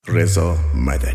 رضا مدنی.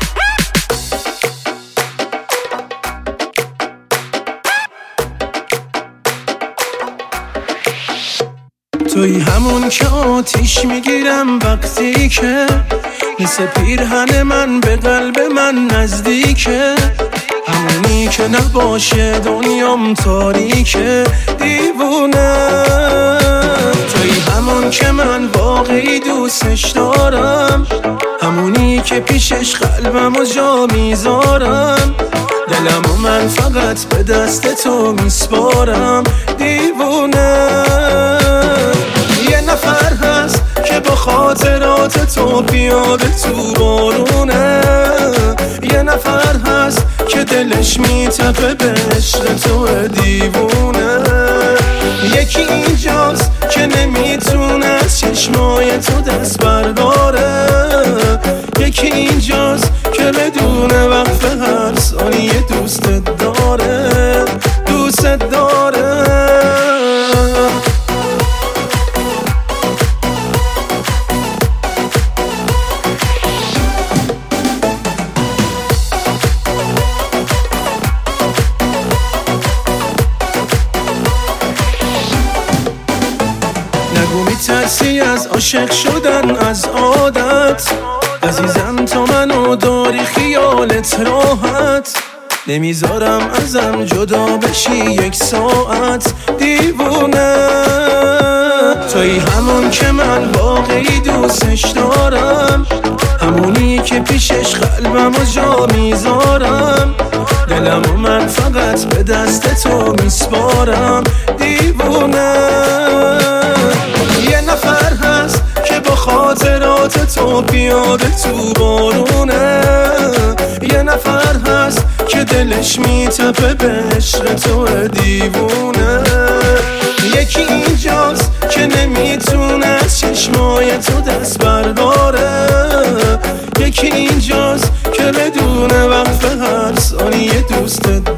توی همون که آتیش میگیرم وقتی که مثل پیرهن من به قلب من نزدیکه، همونی که نباشه دنیام تاریکه دیوونه. توی همون که من واقعی دوستش دارم، همونی که پیشش قلبم و جا میذارم، دلم و من فقط به دست تو میسپارم دیوونه. یه نفر هست که با خاطرات تو پیاده تو بارونه، یه نفر هست که دلش میتپه به عشق تو دیوونه. یکی اینجاست که نمیتونه از چشمای تو دست برداره، یکی اینجاست که بدون وقفه هر ثانیه دوستت داره، دوستت داره. نگو میترسی از عاشق شدن از عادت، عزیزم تو منو داری خیالت راحت، نمیذارم ازم جدا بشی یک ساعت دیوونه. توی همون که من واقعی دوستش دارم، همونی که پیشش قلبم و جا میذارم، دلم و من فقط به دست تو میسپارم دیوونه. یه نفر هست که با خاطرات تو پیاده تو بارونه، یه نفر هست که دلش میتپه به عشق تو دیوونه. یکی اینجاست که نمیتونه از چشمای تو دست برداره، یکی اینجاست که بدون وقفه هر ثانیه دوستت